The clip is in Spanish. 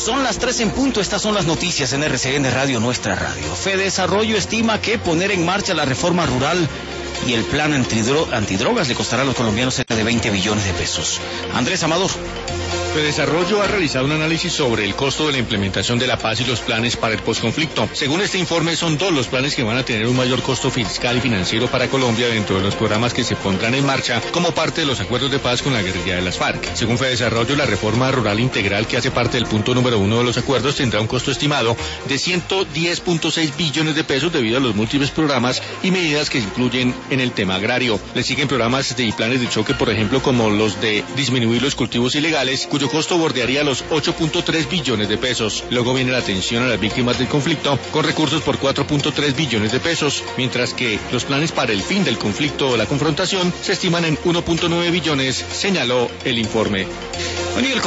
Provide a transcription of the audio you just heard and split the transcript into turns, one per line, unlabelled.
Son las 3 en punto, estas son las noticias en RCN Radio, nuestra radio. Fedesarrollo estima que poner en marcha la reforma rural y el plan antidrogas le costará a los colombianos cerca de 20 billones de pesos. Andrés Amador.
Fedesarrollo ha realizado un análisis sobre el costo de la implementación de la paz y los planes para el posconflicto. Según este informe, son dos los planes que van a tener un mayor costo fiscal y financiero para Colombia dentro de los programas que se pondrán en marcha como parte de los acuerdos de paz con la guerrilla de las FARC. Según Fedesarrollo, la reforma rural integral, que hace parte del punto número 1 de los acuerdos, tendrá un costo estimado de 110.6 billones de pesos debido a los múltiples programas y medidas que se incluyen en el tema agrario. Le siguen programas y planes de choque, por ejemplo, como los de disminuir los cultivos ilegales, cuyo costo bordearía los 8.3 billones de pesos. Luego viene la atención a las víctimas del conflicto, con recursos por 4.3 billones de pesos, mientras que los planes para el fin del conflicto o la confrontación se estiman en 1.9 billones, señaló el informe.